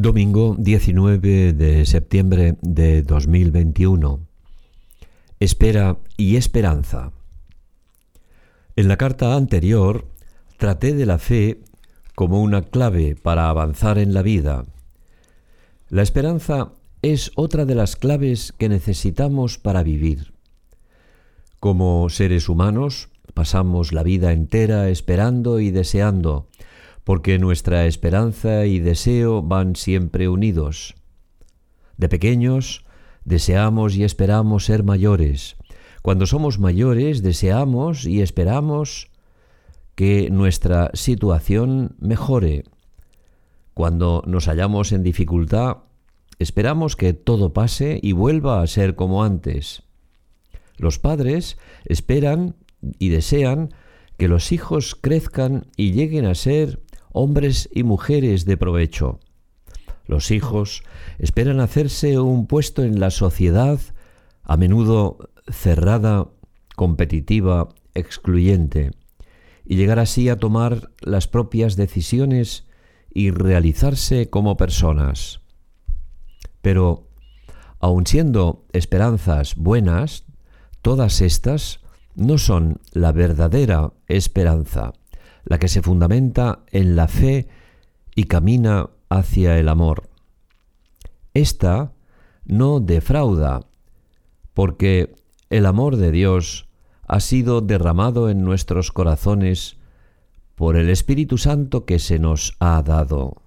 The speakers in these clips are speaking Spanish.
Domingo 19 de septiembre de 2021. Espera y esperanza. En la carta anterior traté de la fe como una clave para avanzar en la vida. La esperanza es otra de las claves que necesitamos para vivir. Como seres humanos, pasamos la vida entera esperando y deseando, porque nuestra esperanza y deseo van siempre unidos. De pequeños, deseamos y esperamos ser mayores. Cuando somos mayores, deseamos y esperamos que nuestra situación mejore. Cuando nos hallamos en dificultad, esperamos que todo pase y vuelva a ser como antes. Los padres esperan y desean que los hijos crezcan y lleguen a ser hombres y mujeres de provecho. Los hijos esperan hacerse un puesto en la sociedad, a menudo cerrada, competitiva, excluyente, y llegar así a tomar las propias decisiones y realizarse como personas. Pero, aun siendo esperanzas buenas, todas estas no son la verdadera esperanza, la que se fundamenta en la fe y camina hacia el amor. Esta no defrauda, porque el amor de Dios ha sido derramado en nuestros corazones por el Espíritu Santo que se nos ha dado.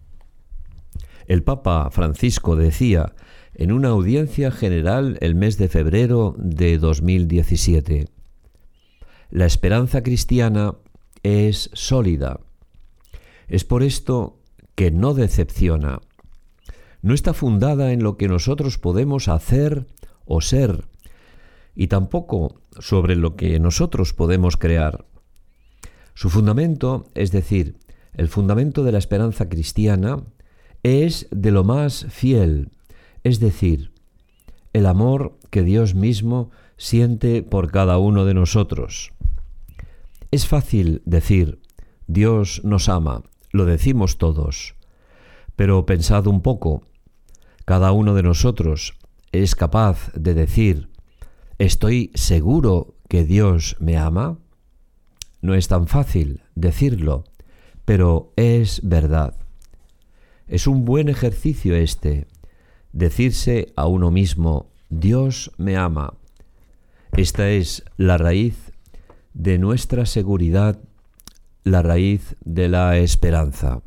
El Papa Francisco decía en una audiencia general el mes de febrero de 2017: la esperanza cristiana es sólida. Es por esto que no decepciona. No está fundada en lo que nosotros podemos hacer o ser, y tampoco sobre lo que nosotros podemos crear. Su fundamento, es decir, el fundamento de la esperanza cristiana, es de lo más fiel, es decir, el amor que Dios mismo siente por cada uno de nosotros. Es fácil decir, Dios nos ama, lo decimos todos, pero pensad un poco, ¿cada uno de nosotros es capaz de decir, estoy seguro que Dios me ama? No es tan fácil decirlo, pero es verdad. Es un buen ejercicio decirse a uno mismo, Dios me ama. Esta es la raíz de nuestra seguridad, la raíz de la esperanza.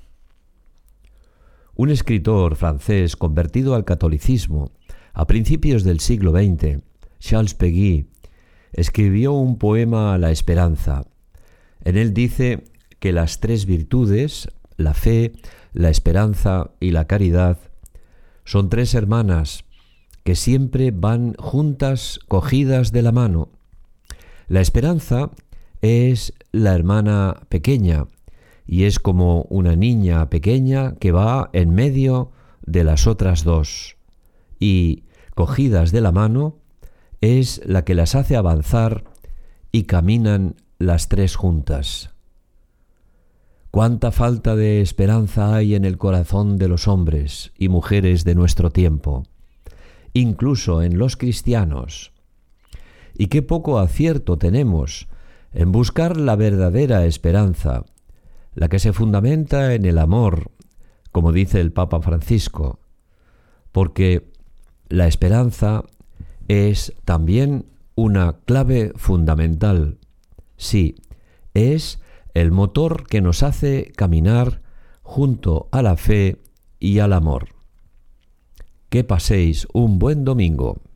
Un escritor francés convertido al catolicismo a principios del siglo XX, Charles Péguy, escribió un poema a la esperanza. En él dice que las tres virtudes, la fe, la esperanza y la caridad, son tres hermanas que siempre van juntas, cogidas de la mano. La esperanza es la hermana pequeña y es como una niña pequeña que va en medio de las otras dos, y cogidas de la mano es la que las hace avanzar y caminan las tres juntas. Cuánta falta de esperanza hay en el corazón de los hombres y mujeres de nuestro tiempo, incluso en los cristianos. Y qué poco acierto tenemos en buscar la verdadera esperanza, la que se fundamenta en el amor, como dice el Papa Francisco, porque la esperanza es también una clave fundamental. Sí, es el motor que nos hace caminar junto a la fe y al amor. Que paséis un buen domingo.